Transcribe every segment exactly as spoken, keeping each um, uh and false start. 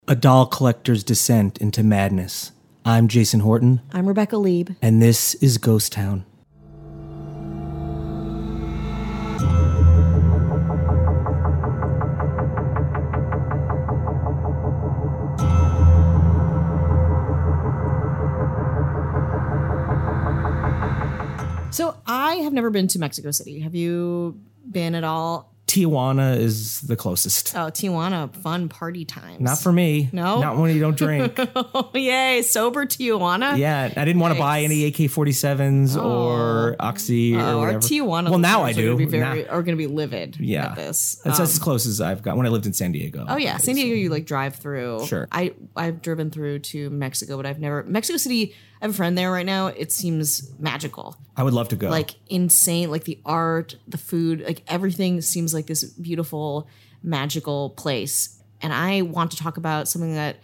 A doll collector's descent into madness. I'm Jason Horton. I'm Rebecca Lieb. And this is Ghost Town. So I have never been to Mexico City. Have you been at all? Tijuana is the closest. Oh, Tijuana, fun party times. Not for me. No? Not when you don't drink. Oh, yay. Sober Tijuana? Yeah, I didn't want to buy any A K forty-sevens Oh. or Oxy or Oh, our whatever. Tijuana well, now I listeners do. Are going to be, very, Now- are gonna be livid yeah. at this. That's Um, as close as I've got when I lived in San Diego. Oh yeah, San Diego. You like drive through. Sure. I I've driven through to Mexico, but I've never Mexico City. I have a friend there right now. It seems magical, I would love to go. like insane. Like the art, the food, like everything seems like this beautiful, magical place. And I want to talk about something that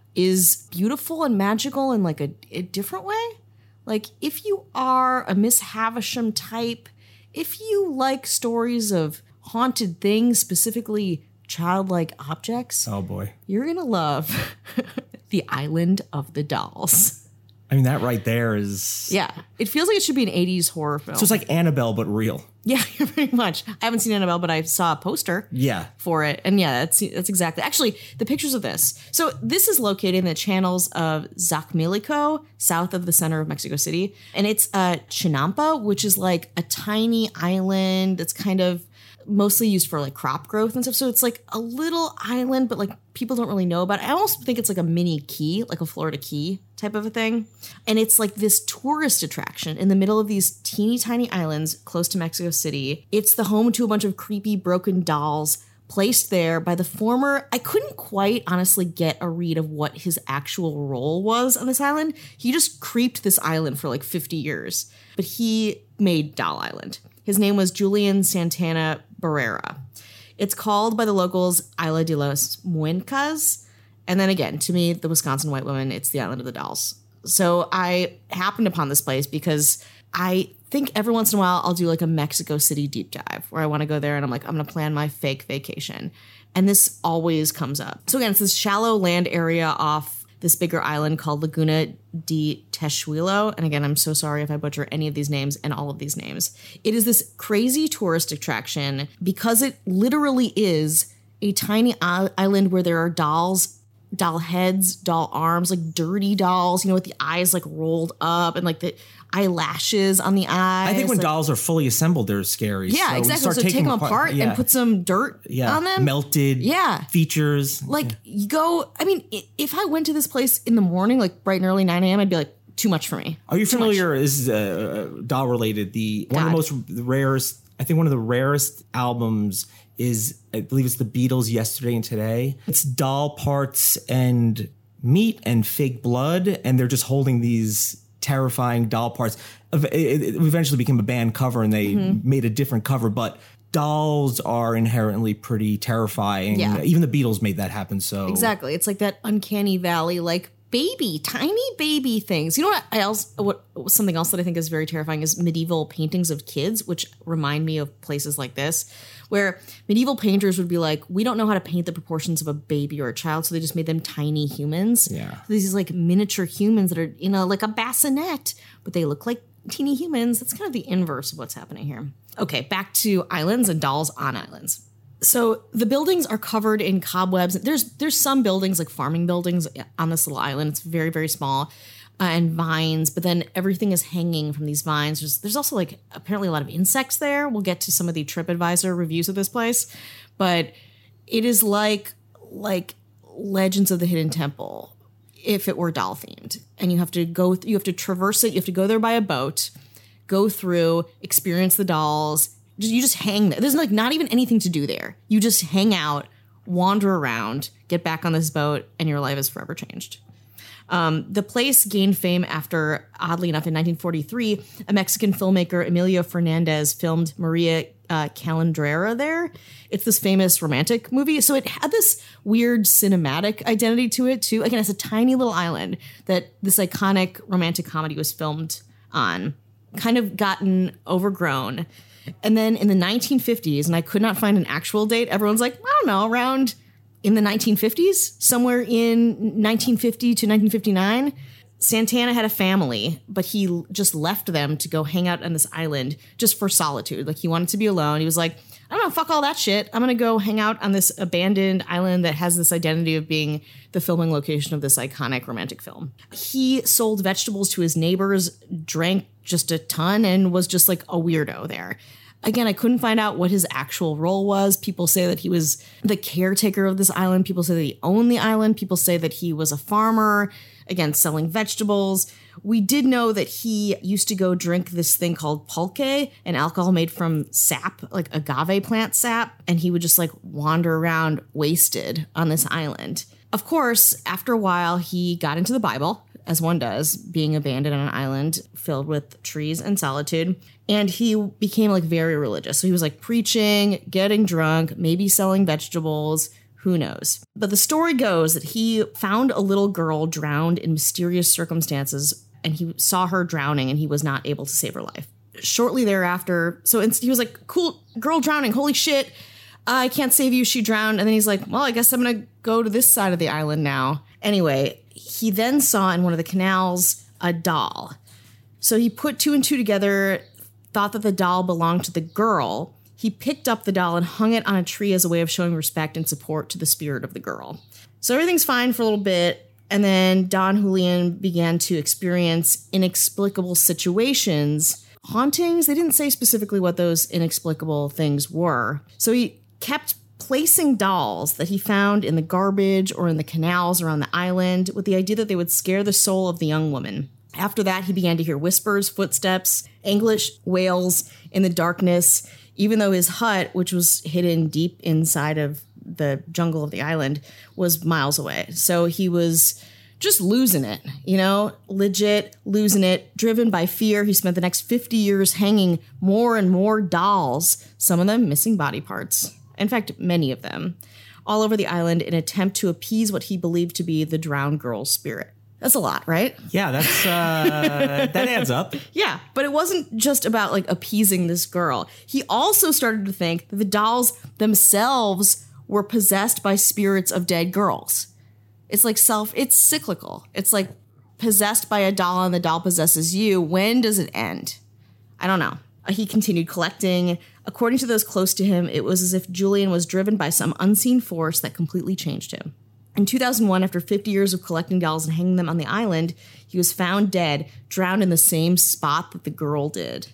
is beautiful and magical in like a, a different way. Like if you are a Miss Havisham type, if you like stories of haunted things, specifically childlike objects, oh boy. you're gonna love the Island of the Dolls. I mean, that right there is. Yeah, it feels like it should be an eighties horror film. So it's like Annabelle, but real. Yeah, pretty much. I haven't seen Annabelle, but I saw a poster Yeah. for it. And yeah, that's that's exactly. Actually, the pictures of this. So this is located in the channels of Xochimilco, south of the center of Mexico City. And it's uh, Chinampa, which is like a tiny island that's kind of mostly used for like crop growth and stuff. So it's like a little island, but like people don't really know about it. I almost think it's like a mini key, like a Florida Key type of a thing. And it's like this tourist attraction in the middle of these teeny tiny islands close to Mexico City. It's the home to a bunch of creepy broken dolls placed there by the former, I couldn't quite honestly get a read of what his actual role was on this island. He just creeped this island for like fifty years, but he made Doll Island. His name was Julian Santana Barrera. It's called by the locals Isla de los Muencas. And then again, to me, the Wisconsin white woman, it's the Island of the Dolls. So I happened upon this place because I think every once in a while I'll do like a Mexico City deep dive where I want to go there and I'm like, I'm going to plan my fake vacation. And this always comes up. So again, it's this shallow land area off this bigger island called Laguna de Texuelo. And again, I'm so sorry if I butcher any of these names and all of these names. It is this crazy tourist attraction because it literally is a tiny island where there are dolls, doll heads, doll arms, like dirty dolls, you know, with the eyes like rolled up and like the eyelashes on the eyes. I think when like, dolls are fully assembled, they're scary. Yeah, So exactly. start So take taking them apart yeah. and put some dirt yeah. on them. Melted Yeah. features. Like you go, I mean, i- if I went to this place in the morning, like bright and early nine a.m., I'd be like, too much for me. Are you Too familiar? This is uh, doll related. The one of the most rarest. I think one of the rarest albums is, I believe it's the Beatles' Yesterday and Today. It's doll parts and meat and fake blood, and they're just holding these terrifying doll parts. It it eventually became a band cover, and they Mm-hmm. made a different cover, but. Dolls are inherently pretty terrifying. Yeah. Even the Beatles made that happen. So Exactly. It's like that uncanny valley, like baby, tiny baby things. You know what I also, what something else that I think is very terrifying is medieval paintings of kids, which remind me of places like this, where medieval painters would be like, we don't know how to paint the proportions of a baby or a child, so they just made them tiny humans. Yeah. These like miniature humans that are, you know, like a bassinet, but they look like teeny humans. That's kind of the inverse of what's happening here. Okay, back to islands and dolls on islands. So the buildings are covered in cobwebs. There's there's some buildings like farming buildings on this little island. It's very, very small. Uh, and vines, but then everything is hanging from these vines. There's, there's also like apparently a lot of insects there. We'll get to some of the TripAdvisor reviews of this place, but it is like like Legends of the Hidden Temple if it were doll themed. And you have to go, you have to traverse it. You have to go there by a boat, go through, experience the dolls. You just hang there. There's like not even anything to do there. You just hang out, wander around, get back on this boat, and your life is forever changed. Um, the place gained fame after, oddly enough, in nineteen forty-three, a Mexican filmmaker, Emilio Fernandez, filmed Maria uh, Calandrera there. It's this famous romantic movie. So it had this weird cinematic identity to it, too. Again, it's a tiny little island that this iconic romantic comedy was filmed on. Kind of gotten overgrown. And then in the nineteen fifties, and I could not find an actual date, everyone's like, I don't know, around in the nineteen fifties, somewhere in nineteen fifty to nineteen fifty-nine, Santana had a family, but he just left them to go hang out on this island just for solitude. Like, he wanted to be alone. He was like, I don't know, fuck all that shit. I'm going to go hang out on this abandoned island that has this identity of being the filming location of this iconic romantic film. He sold vegetables to his neighbors, drank just a ton, and was just like a weirdo there. Again, I couldn't find out what his actual role was. People say that he was the caretaker of this island. People say that he owned the island. People say that he was a farmer, again, selling vegetables. We did know that he used to go drink this thing called pulque, an alcohol made from sap, like agave plant sap, and he would just like wander around wasted on this island. Of course, after a while, he got into the Bible, as one does, being abandoned on an island filled with trees and solitude. And he became like very religious. So he was like preaching, getting drunk, maybe selling vegetables, who knows. But the story goes that he found a little girl drowned in mysterious circumstances, and he saw her drowning and he was not able to save her life. Shortly thereafter, so he was like, cool, girl drowning, holy shit, I can't save you, she drowned. And then he's like, well, I guess I'm gonna go to this side of the island now. Anyway, he then saw in one of the canals a doll. So he put two and two together, thought that the doll belonged to the girl. He picked up the doll and hung it on a tree as a way of showing respect and support to the spirit of the girl. So everything's fine for a little bit. And then Don Julian began to experience inexplicable situations, hauntings. They didn't say specifically what those inexplicable things were. So he kept placing dolls that he found in the garbage or in the canals around the island with the idea that they would scare the soul of the young woman. After that, he began to hear whispers, footsteps, English wails in the darkness, even though his hut, which was hidden deep inside of the jungle of the island, was miles away. So he was just losing it, you know, legit losing it, driven by fear. He spent the next fifty years hanging more and more dolls, some of them missing body parts. In fact, many of them, all over the island in an attempt to appease what he believed to be the drowned girl's spirit. That's a lot, right? Yeah, that's uh, that adds up. Yeah, but it wasn't just about like appeasing this girl. He also started to think that the dolls themselves were possessed by spirits of dead girls. It's like self, it's cyclical. It's like possessed by a doll and the doll possesses you. When does it end? I don't know. He continued collecting. According to those close to him, it was as if Julian was driven by some unseen force that completely changed him. In two thousand one, after fifty years of collecting dolls and hanging them on the island, he was found dead, drowned in the same spot that the girl did.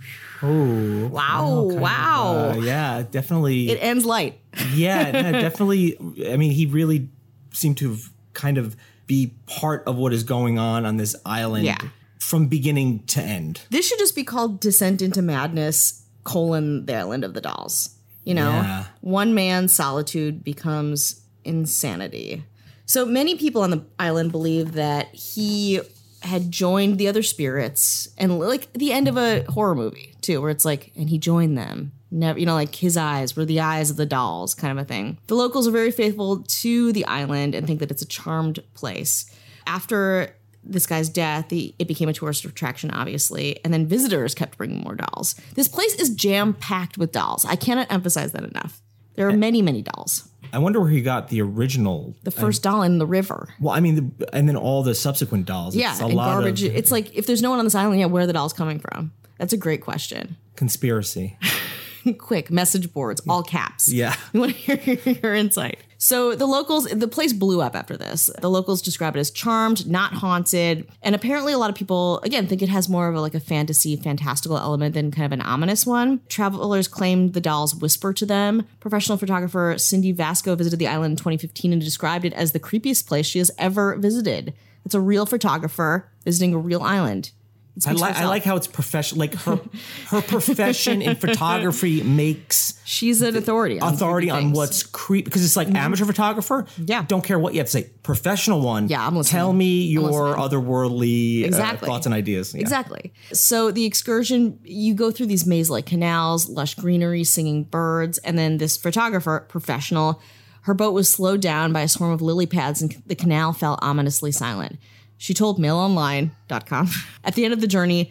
Oh. Wow. Wow. Of, uh, yeah, definitely. It ends light. Yeah, no, definitely. I mean, he really seemed to have kind of be part of what is going on on this island yeah. from beginning to end. This should just be called Descent into Madness, colon, the Island of the Dolls. You know, yeah. One man's solitude becomes insanity. So many people on the island believe that he had joined the other spirits, and like the end of a horror movie too, where it's like, and he joined them. Never, you know, like his eyes were the eyes of the dolls, kind of a thing. The locals are very faithful to the island and think that it's a charmed place. After this guy's death, the, it became a tourist attraction, obviously, and then visitors kept bringing more dolls. This place is jam-packed with dolls. I cannot emphasize that enough. There are many, many dolls. I wonder where he got the original. The first I, doll in the river. Well, I mean, the, and then all the subsequent dolls. Yeah, it's a and lot garbage. Of, it's like, if there's no one on this island yet, where are the dolls coming from? That's a great question. Conspiracy. Quick, message boards, all caps. Yeah. We want to hear your insight. So the locals, the place blew up after this. The locals describe it as charmed, not haunted. And apparently a lot of people, again, think it has more of a, like a fantasy, fantastical element than kind of an ominous one. Travelers claimed the dolls whisper to them. Professional photographer Cindy Vasco visited the island in twenty fifteen and described it as the creepiest place she has ever visited. It's a real photographer visiting a real island. I like I like how it's professional. Like her her profession in photography makes she's an authority on authority on what's creepy, because it's like mm-hmm. amateur photographer. Yeah, don't care what you have to say. Professional one. Yeah, I'm listening. Tell me your otherworldly exactly. uh, thoughts and ideas. Yeah. Exactly. So the excursion, you go through these maze-like canals, lush greenery, singing birds, and then this photographer, professional, her boat was slowed down by a swarm of lily pads, and the canal fell ominously silent. She told mail online dot com, at the end of the journey,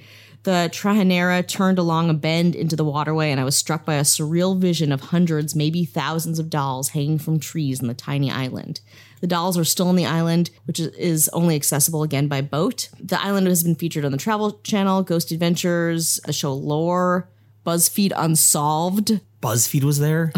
The Trajinera turned along a bend into the waterway, and I was struck by a surreal vision of hundreds, maybe thousands of dolls hanging from trees on the tiny island. The dolls are still on the island, which is only accessible again by boat. The island has been featured on the Travel Channel, Ghost Adventures, the show Lore, BuzzFeed Unsolved. BuzzFeed was there?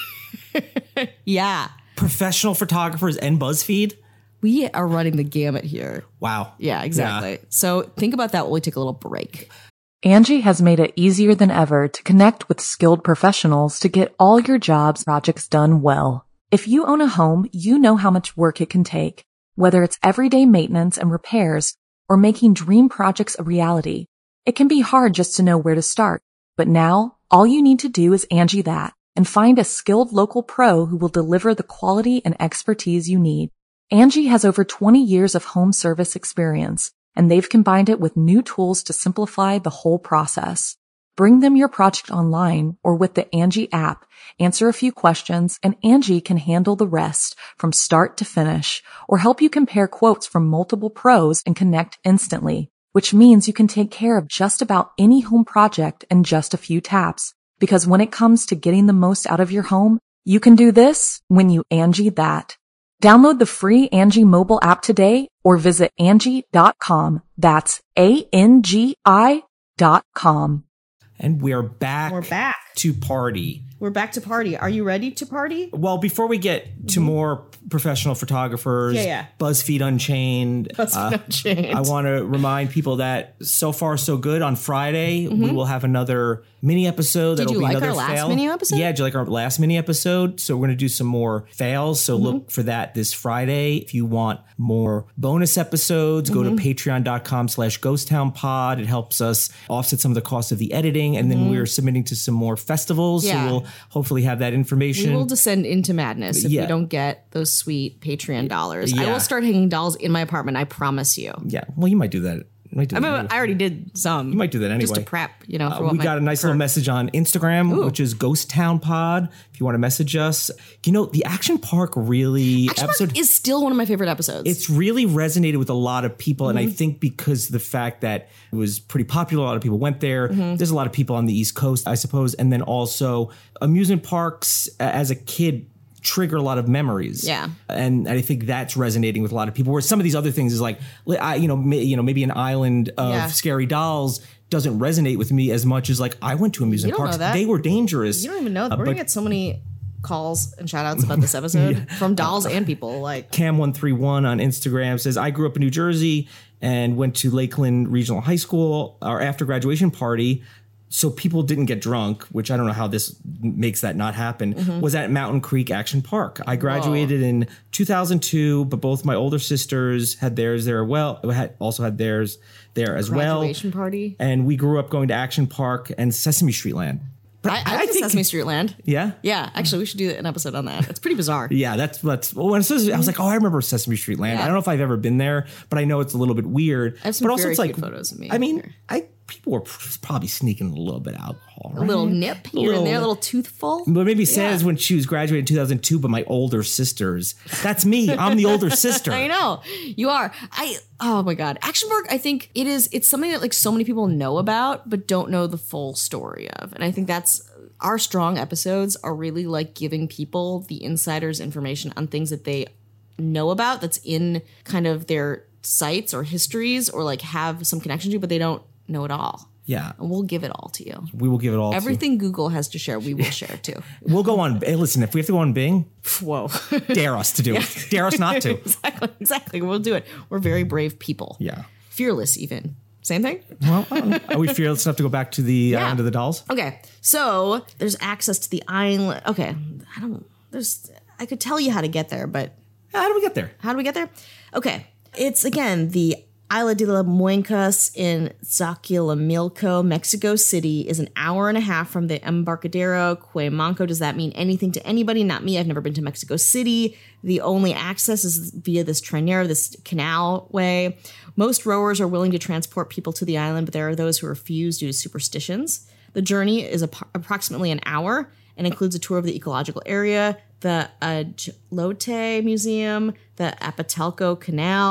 Yeah. Professional photographers and BuzzFeed? We are running the gamut here. Wow. Yeah, exactly. Yeah. So think about that while we take a little break. Angie has made it easier than ever to connect with skilled professionals to get all your jobs projects done well. If you own a home, you know how much work it can take, whether it's everyday maintenance and repairs or making dream projects a reality. It can be hard just to know where to start, but now all you need to do is Angie that and find a skilled local pro who will deliver the quality and expertise you need. Angie has over twenty years of home service experience, and they've combined it with new tools to simplify the whole process. Bring them your project online or with the Angie app, answer a few questions, and Angie can handle the rest from start to finish or help you compare quotes from multiple pros and connect instantly, which means you can take care of just about any home project in just a few taps. Because when it comes to getting the most out of your home, you can do this when you Angie that. Download the free Angie mobile app today or visit Angie dot com. That's A N G I dot com. And we're back. We're back. To party. We're back to party. Are you ready to party? Well, before we get to mm-hmm. more professional photographers, yeah, yeah. BuzzFeed Unchained, BuzzFeed uh, Unchained. I want to remind people that so far so good. On Friday, mm-hmm. we will have another mini episode. Did That'll you be like another our last fail. mini episode? Yeah, did you like our last mini episode? So we're going to do some more fails. So mm-hmm. look for that this Friday. If you want more bonus episodes, mm-hmm. go to patreon dot com slash ghost town pod. It helps us offset some of the costs of the editing. And mm-hmm. then we're submitting to some more festivals. Yeah. So we'll hopefully have that information. We will descend into madness if yeah. we don't get those sweet Patreon dollars. Yeah. I will start hanging dolls in my apartment. I promise you. Yeah. Well, you might do that. You might do I mean, that anyway. I already did some. You might do that anyway. Just to prep, you know. For uh, what we my got a nice per- little message on Instagram, Ooh. which is Ghost Town Pod. If you want to message us, you know, the Action Park really Action episode Park is still one of my favorite episodes. It's really resonated with a lot of people, Mm-hmm. and I think because the fact that it was pretty popular, a lot of people went there. Mm-hmm. There's a lot of people on the East Coast, I suppose, and then also amusement parks uh, as a kid trigger a lot of memories. Yeah. And I think that's resonating with a lot of people, where some of these other things is like, I, you know, may, you know, maybe an island of Yeah. scary dolls doesn't resonate with me as much as like I went to amusement You don't parks. know that. They were dangerous. You don't even know that. Uh, We're going but to get so many calls and shout outs about this episode Yeah. from dolls and people. Like Cam one three one on Instagram says, I grew up in New Jersey and went to Lakeland Regional High School. Our after graduation party, so people didn't get drunk, which I don't know how this makes that not happen, mm-hmm. was at Mountain Creek Action Park. I graduated Whoa. in two thousand two, but both my older sisters had theirs there. Well, had also had theirs there as well. Graduation party. And we grew up going to Action Park and Sesame Street Land. But I, I, I think Sesame Street Land. Yeah? Yeah. Actually, we should do an episode on that. It's pretty bizarre. Yeah, that's that's. Well, when it says, I was like, oh, I remember Sesame Street Land. Yeah. I don't know if I've ever been there, but I know it's a little bit weird. I have some but also very it's like, cute photos of me. I mean, here. I people were probably sneaking a little bit of alcohol. Right? A little nip here little, and there, a little toothful. What made me sad is when she was graduating in two thousand two, but my older sisters. That's me. I'm the older sister. I know. You are. I. Oh my God. Action Park, I think it is, it's something that like so many people know about, but don't know the full story of. And I think that's, our strong episodes are really like giving people the insider's information on things that they know about that's in kind of their sites or histories or like have some connection to, but they don't know it all. Yeah. And we'll give it all to you. We will give it all Everything to Google has to share, we will share too. We'll go on. Hey, listen, if we have to go on Bing, whoa. dare us to do Yeah. it. Dare us not to. Exactly. Exactly. We'll do it. We're very brave people. Yeah. Fearless even. Same thing? Well, are we fearless enough to go back to the Yeah. island of the dolls? Okay. So there's access to the island. Okay. I don't, there's, I could tell you how to get there, but. How do we get there? How do we get there? Okay. It's again the Isla de la Muencas in Xochimilco, Mexico City is an hour and a half from the Embarcadero Cuemanco. Does that mean anything to anybody? Not me. I've never been to Mexico City. The only access is via this Trinera, this canal way. Most rowers are willing to transport people to the island, but there are those who refuse due to superstitions. The journey is ap- approximately an hour and includes a tour of the ecological area, the Ajlote Museum, the Apatelco Canal,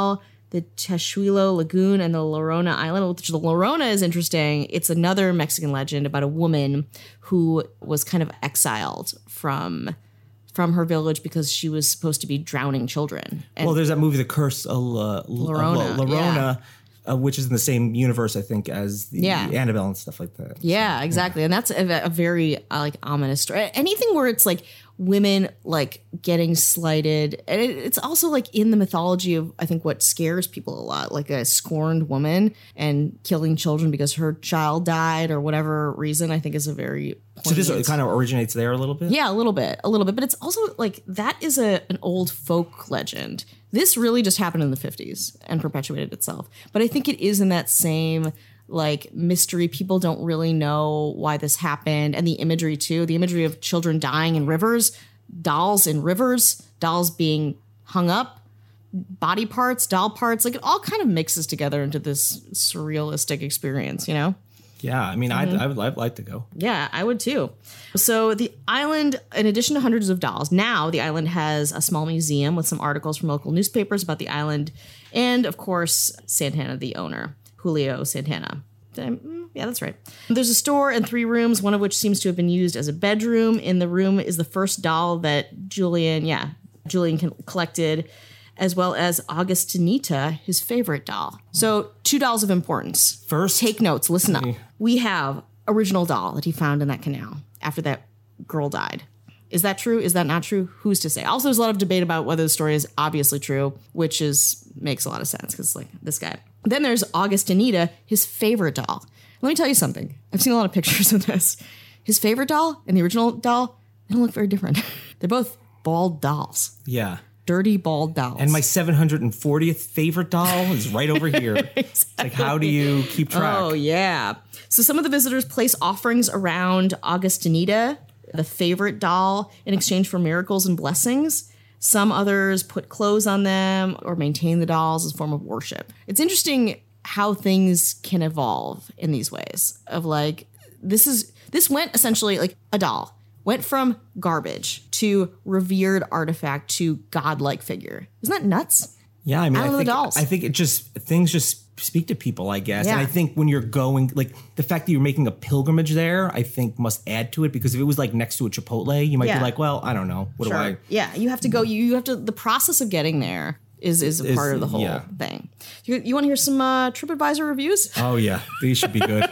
the Techuilo Lagoon, and the Llorona Island. Which the Llorona is interesting. It's another Mexican legend about a woman who was kind of exiled from from her village because she was supposed to be drowning children. And well, there's that movie, The Curse of La, Llorona, Llorona, yeah. uh, which is in the same universe, I think, as the Yeah. Annabelle and stuff like that. Yeah, So, exactly. And that's a, a very uh, like ominous story. Anything where it's like women like getting slighted. And it, it's also like in the mythology of, I think, what scares people a lot, like a scorned woman and killing children because her child died or whatever reason, I think is a very So this poignant- kind of originates there a little bit? Yeah, a little bit, a little bit. But it's also like that is a an old folk legend. This really just happened in the fifties and perpetuated itself. But I think it is in that same like mystery. People don't really know why this happened. And the imagery too, the imagery of children dying in rivers, dolls in rivers, dolls being hung up, body parts, doll parts, like it all kind of mixes together into this surrealistic experience, you know? Yeah, I mean, Mm-hmm. I'd, I'd, I'd like to go. Yeah, I would too. So the island, in addition to hundreds of dolls, now the island has a small museum with some articles from local newspapers about the island. And of course, Santana, the owner, Julio Santana. Did I, mm, yeah, that's right. There's a store and three rooms, one of which seems to have been used as a bedroom. In the room is the first doll that Julian, yeah, Julian con- collected, as well as Augustinita, his favorite doll. So two dolls of importance. First, Take notes, listen up. We have original doll that he found in that canal after that girl died. Is that true? Is that not true? Who's to say? Also, there's a lot of debate about whether the story is obviously true, which is makes a lot of sense because like this guy. Then there's Augustinita, his favorite doll. Let me tell you something. I've seen a lot of pictures of this. His favorite doll and the original doll, they don't look very different. They're both bald dolls. yeah. Dirty bald dolls. And my seven hundred fortieth favorite doll is right over here. Exactly. It's like, how do you keep track? Oh, yeah. So some of the visitors place offerings around Augustinita, the favorite doll, in exchange for miracles and blessings. Some others put clothes on them or maintain the dolls as a form of worship. It's interesting how things can evolve in these ways of like, this is, this went essentially like a doll. Went from garbage to revered artifact to godlike figure. Isn't that nuts? Yeah, I mean, I, Island of think the Dolls. I think it just things just speak to people, I guess. Yeah. And I think when you're going, like the fact that you're making a pilgrimage there, I think must add to it because if it was like next to a Chipotle, you might Yeah. be like, well, I don't know, what do I? Yeah, you have to go. You, you have to. The process of getting there is is a Is- part of the whole yeah. thing. You, you want to hear some uh, TripAdvisor reviews? Oh yeah, these should be good.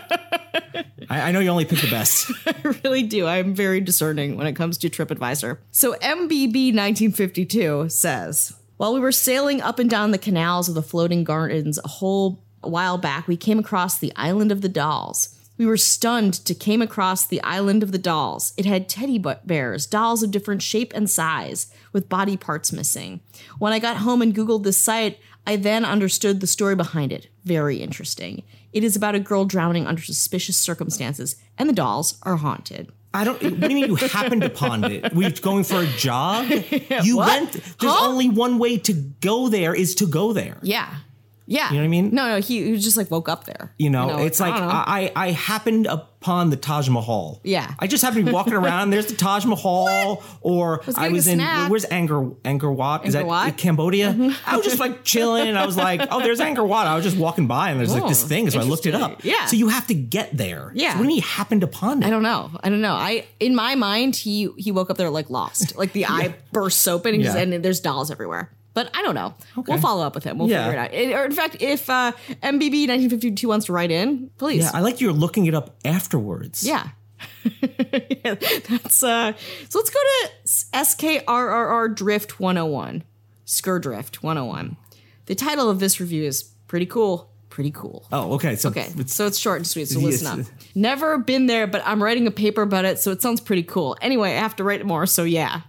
I, I know you only pick the best. I really do. I'm very discerning when it comes to TripAdvisor. So M B B nineteen fifty-two says, while we were sailing up and down the canals of the floating gardens a whole while back, we came across the Island of the Dolls. We were stunned to came across the Island of the Dolls. It had teddy bears, dolls of different shape and size, with body parts missing. When I got home and Googled this site, I then understood the story behind it. Very interesting. It is about a girl drowning under suspicious circumstances, and the dolls are haunted. I don't. What do you mean you happened upon it? Were you going for a jog? You What? went. There's Huh? only one way to go there is to go there. Yeah. Yeah. You know what I mean? No, no, he, he just like woke up there. You know, it's like I don't know. I, I happened upon the Taj Mahal. Yeah. I just happened to be walking around. There's the Taj Mahal, or was I getting was a in snack. where's Angkor Angkor Wat? Is Angkor Wat? that Cambodia? Mm-hmm. I was just like chilling, and I was like, oh, there's Angkor Wat. I was just walking by, and there's like this Oh, thing, so I looked it up. interesting. Yeah. So you have to get there. Yeah. So what do you mean you happened upon it? I don't know. I don't know. I in my mind he he woke up there like lost. Like the eye bursts open and, he's, Yeah. and there's dolls everywhere. But I don't know. We'll follow up with him. We'll Yeah. figure it out. It- or in fact, if uh, M B B nineteen fifty-two wants to write in, please. Yeah, I like you're looking it up afterwards. Yeah. Yeah, that's uh so let's go to S K R R R Drift one oh one. Skurdrift one oh one. The title of this review is pretty cool. Pretty cool. Oh, okay. So Okay, it's so it's short and sweet, so Yes. listen up. Never been there, but I'm writing a paper about it, so it sounds pretty cool. Anyway, I have to write more, so yeah.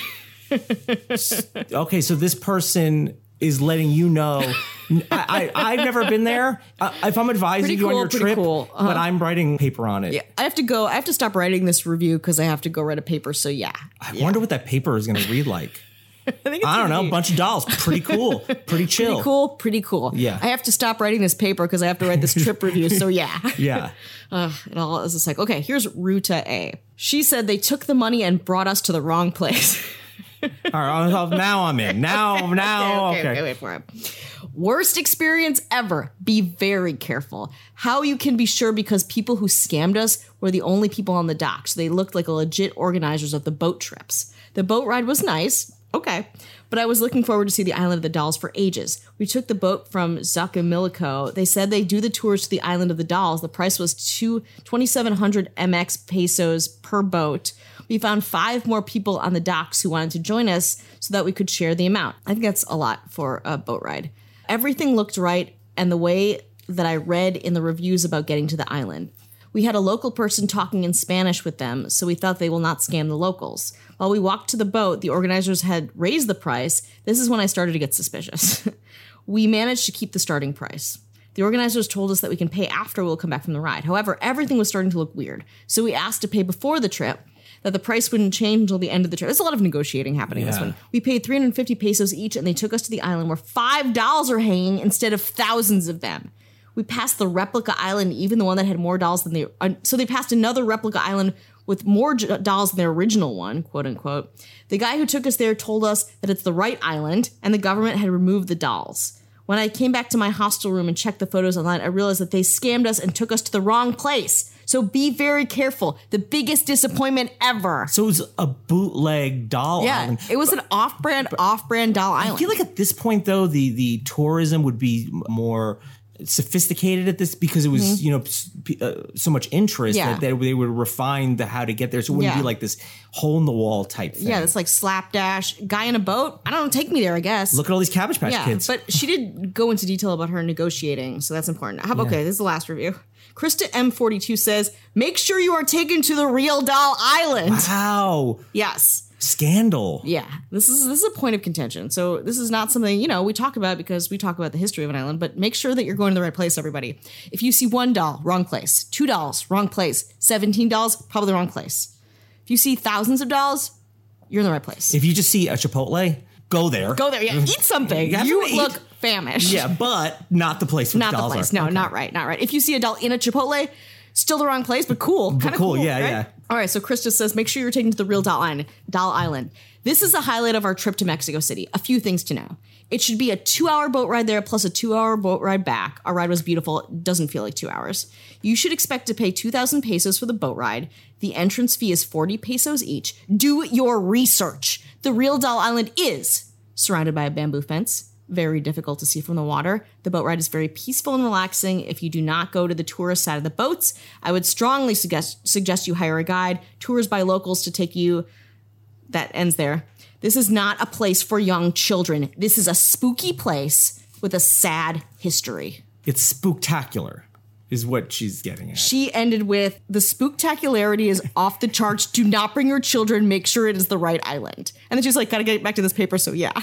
okay. So this person is letting you know. I, I I've never been there. Uh, if I'm advising Pretty you on cool, your pretty trip, cool. Uh-huh. but I'm writing paper on it. Yeah, I have to go, I have to stop writing this review because I have to go write a paper, so yeah. I wonder what that paper is going to read like. I think it's I don't gonna know. be A bunch of dolls. Pretty cool. Pretty chill. Pretty cool, pretty cool. Yeah. I have to stop writing this paper because I have to write this trip review, so yeah. Yeah. Ugh, it all is just like, okay, here's Ruta A. She said they took the money and brought us to the wrong place. All right, now I'm in. Now, now, okay, okay, okay. okay, wait for it. Worst experience ever. Be very careful. How you can be sure because people who scammed us were the only people on the dock, so they looked like legit organizers of the boat trips. The boat ride was nice, okay, but I was looking forward to see the Island of the Dolls for ages. We took the boat from Xochimilco. They said they do the tours to the Island of the Dolls. The price was twenty-seven hundred M X pesos per boat. We found five more people on the docks who wanted to join us so that we could share the amount. I think that's a lot for a boat ride. Everything looked right, and the way that I read in the reviews about getting to the island. We had a local person talking in Spanish with them, so we thought they will not scam the locals. While we walked to the boat, the organizers had raised the price. This is when I started to get suspicious. We managed to keep the starting price. The organizers told us that we can pay after we'll come back from the ride. However, everything was starting to look weird, so we asked to pay before the trip, that the price wouldn't change until the end of the trip. There's a lot of negotiating happening yeah. this one. We paid three hundred fifty pesos each, and they took us to the island where five dolls are hanging instead of thousands of them. We passed the replica island, even the one that had more dolls than the... Uh, so they passed another replica island with more j- dolls than their original one, quote unquote. The guy who took us there told us that it's the right island, and the government had removed the dolls. When I came back to my hostel room and checked the photos online, I realized that they scammed us and took us to the wrong place. So be very careful. The biggest disappointment ever. So it was a bootleg doll yeah, island. It was an off-brand, off-brand doll island. I feel like at this point, though, the the tourism would be more sophisticated at this because it was, mm-hmm. you know, uh, so much interest yeah. that they, they would refine the how to get there. So it wouldn't yeah. be like this hole in the wall type thing. Yeah, it's like slapdash, guy in a boat. I don't know, take me there, I guess. Look at all these Cabbage Patch yeah, Kids. But she did go into detail about her negotiating, so that's important. How, yeah. Okay, this is the last review. Krista M forty-two says, make sure you are taken to the real doll island. Wow. Yes. Scandal. Yeah, this is this is a point of contention. So this is not something, you know, we talk about because we talk about the history of an island, but make sure that you're going to the right place, everybody. If you see one doll, wrong place. Two dolls, wrong place. seventeen dolls, probably the wrong place. If you see thousands of dolls, you're in the right place. If you just see a Chipotle, go there. Go there, yeah. Eat something. You, you eat. look famished. Yeah, but not the place where not the dolls the place. are. No, okay. not right, not right. If you see a doll in a Chipotle, still the wrong place, but cool. Kind of cool, cool, yeah, right? yeah. All right, so Krista says, make sure you're taken to the real doll island. Doll Island. This is the highlight of our trip to Mexico City. A few things to know. It should be a two-hour boat ride there plus a two-hour boat ride back. Our ride was beautiful. It doesn't feel like two hours. You should expect to pay two thousand pesos for the boat ride. The entrance fee is forty pesos each. Do your research. The real Doll Island is surrounded by a bamboo fence. Very difficult to see from the water. The boat ride is very peaceful and relaxing. If you do not go to the tourist side of the boats, I would strongly suggest suggest you hire a guide. Tours by locals to take you... That ends there. This is not a place for young children. This is a spooky place with a sad history. It's spooktacular, is what she's getting at. She ended with, the spooktacularity is off the charts. Do not bring your children. Make sure it is the right island. And then she's like, gotta get back to this paper, so yeah.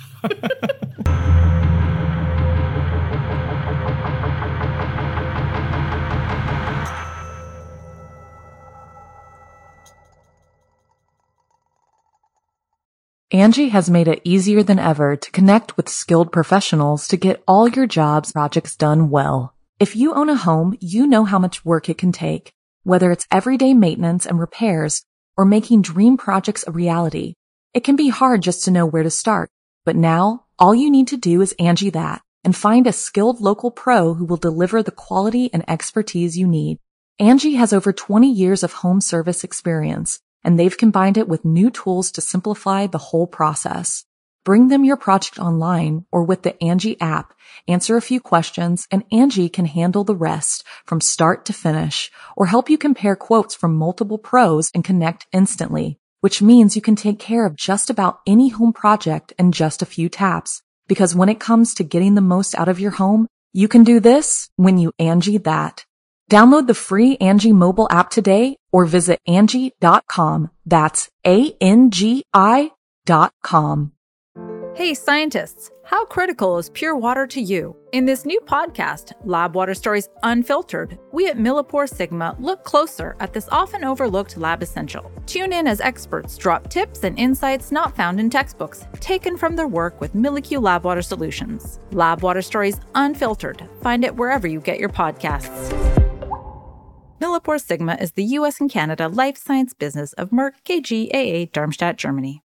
Angie has made it easier than ever to connect with skilled professionals to get all your jobs projects done well. If you own a home, you know how much work it can take, whether it's everyday maintenance and repairs or making dream projects a reality. It can be hard just to know where to start, but now all you need to do is Angie that and find a skilled local pro who will deliver the quality and expertise you need. Angie has over twenty years of home service experience, and they've combined it with new tools to simplify the whole process. Bring them your project online or with the Angie app, answer a few questions, and Angie can handle the rest from start to finish or help you compare quotes from multiple pros and connect instantly, which means you can take care of just about any home project in just a few taps. Because when it comes to getting the most out of your home, you can do this when you Angie that. Download the free Angie mobile app today or visit Angie dot com. That's A N G I dot com. Hey scientists, how critical is pure water to you? In this new podcast, Lab Water Stories Unfiltered, we at Millipore Sigma look closer at this often overlooked lab essential. Tune in as experts drop tips and insights not found in textbooks, taken from their work with MilliQ Lab Water Solutions. Lab Water Stories Unfiltered. Find it wherever you get your podcasts. Millipore Sigma is the U S and Canada life science business of Merck K G A A Darmstadt, Germany.